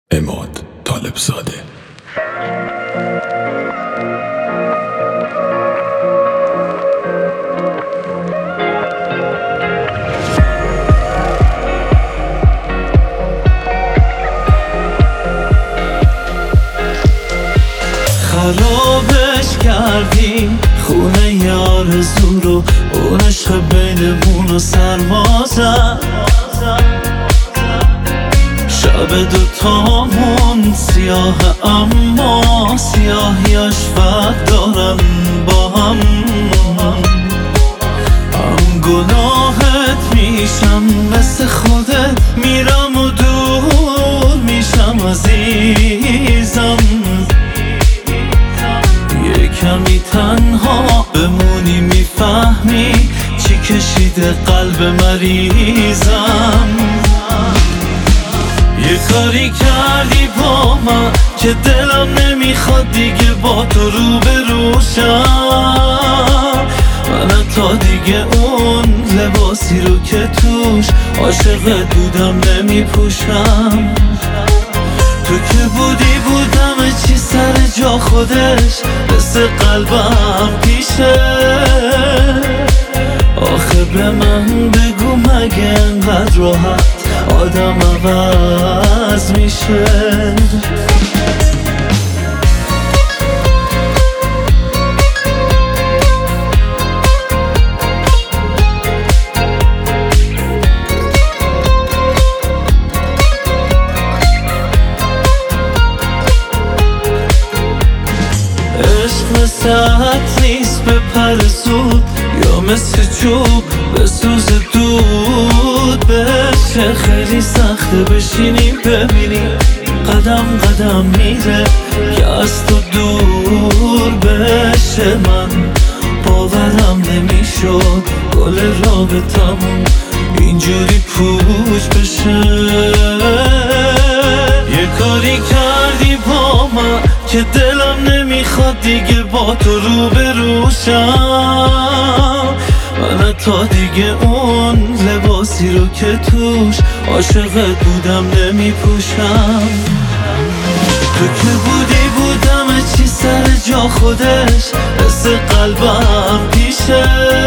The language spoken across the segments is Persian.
عماد طالبزاده. خرابش کردیم خونه ی آرزو رو، اون عشق بینمون و سرما زد. شب دوتامون سیاه اما سیاهیاش فرق دارن با هم گناهت میشم مثل خودت، میرم و دور میشم عزیزم. یه کمی تنها بمونی میفهمی چی کشیده قلب مریضم. یه کاری کردی با من که دلم نمیخواد دیگه با تو روبروشم. من تا دیگه اون لباسی رو که توش عاشقت بودم نمیپوشم. تو که بودم چی سر جا خودش مثل قلبم پیشه. آخه به من بگو مگه انقدر راحت آدم عوض میشه؟ عشق مثل عطر نیست به پر زود، یا مثل چوب به سوز دود بشه. خیلی سخته بشینیم ببینیم قدم قدم میره که از تو دور بشه. من باورم نمیشد گل رابطمون اینجوری پوچ بشه. یه کاری کردی با من که دلم نمیخواد دیگه با تو روبروشم. من تا دیگه اون لباسی رو که توش عاشقت بودم نمیپوشم. تو که بودم چی سر جا خودش مثل قلبم پیشه.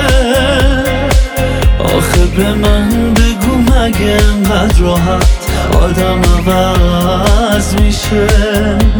آخه به من بگو مگه انقدر راحت آدم عوض میشه؟